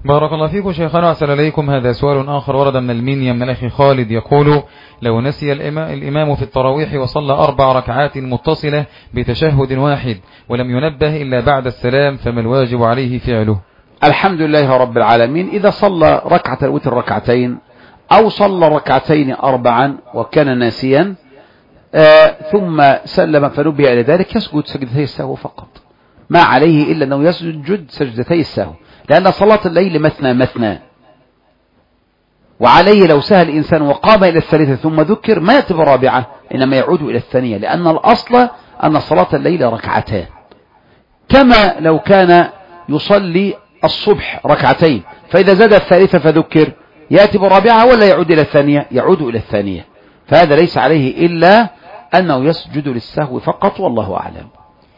بارك الله فيكم شيخنا وأحسن إليكم. هذا سؤال آخر ورد من المنيا من الأخ خالد يقول: لو نسي الإمام في التراويح وصلى 4 ركعات متصلة بتشهد واحد ولم ينبه إلا بعد السلام، فما الواجب عليه فعله؟ الحمد لله رب العالمين. إذا صلى ركعة الوتر ركعتين أو صلى ركعتين 4 وكان ناسيا ثم سلم فنبه إلى ذلك، يسجد سجدتي السهو فقط، ما عليه إلا أنه يسجد سجدتي السهو، لأن صلاة الليل مثنى مثنى، وعليه لو سهل الإنسان وقام إلى الثالثة ثم ذكر ما يأتي بالرابعة، إنما يعود إلى الثانية، لأن الأصل أن صلاة الليل ركعتان، كما لو كان يصلي الصبح ركعتين فإذا زاد الثالثة فذكر يأتي بالرابعة ولا يعود إلى الثانية؟ يعود إلى الثانية. فهذا ليس عليه إلا أنه يسجد للسهو فقط، والله أعلم.